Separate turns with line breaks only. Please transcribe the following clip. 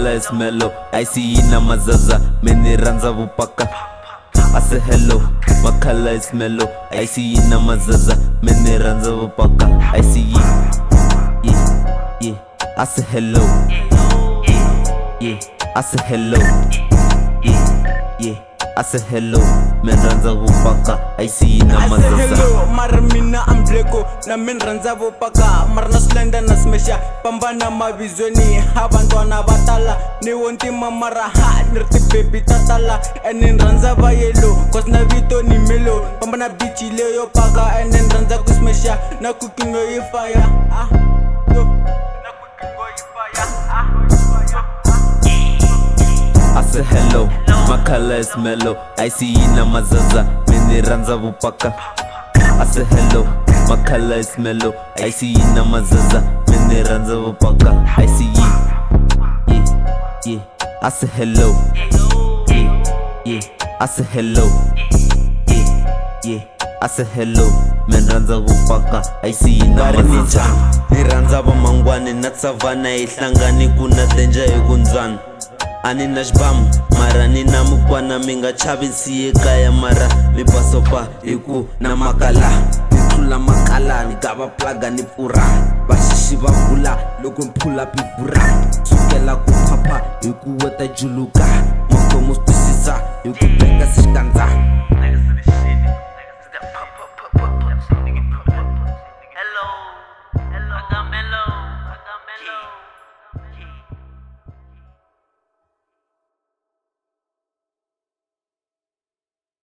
makhala is mellow. I see ina mazaza, meni ranza vupaka. I say hello, makhala is mellow. I see ina mazaza, meni ranza vupaka. I see yeah. I say hello, yeah. I say hello, yeah. I say hello, men ranza vupaka. I see ina mazaza.
I say hello, mara mina ambleko na men ranza vupaka. Mara na slenda na smesha, pambana mavizweni. Abantwana batala, ni wonti mamara ha, nirti baby tatala. Enen ranza va yellow, cause na vito ni melo. Pambana bichi leo paka, enen ranza kusmesha, na cooking oil fire. Yo, na cooking oil fire.
I say hello, makhala is mellow. I see ina mazaza, meni ranza vupaka. I say hello, makhala is mellow. I see ina mazaza, meni ranza vupaka. I see yeah. I say hello, yeah. I say hello, yeah. I say hello, men ranza vupaka. I see ina mazaza. Ni ranza va mangwani na savana ihlangani kuna danger ekunzana. Ani na xbamu mara ni na mukwana minga chavi nsiye kaya mara mi basopa hiku na makala ni tlula makala ni gava plaga ni pfura vaxixi va vula loko mphula pivura sukela ku phapha hiku weta juluka mafomo swisisa hiku beka xikandza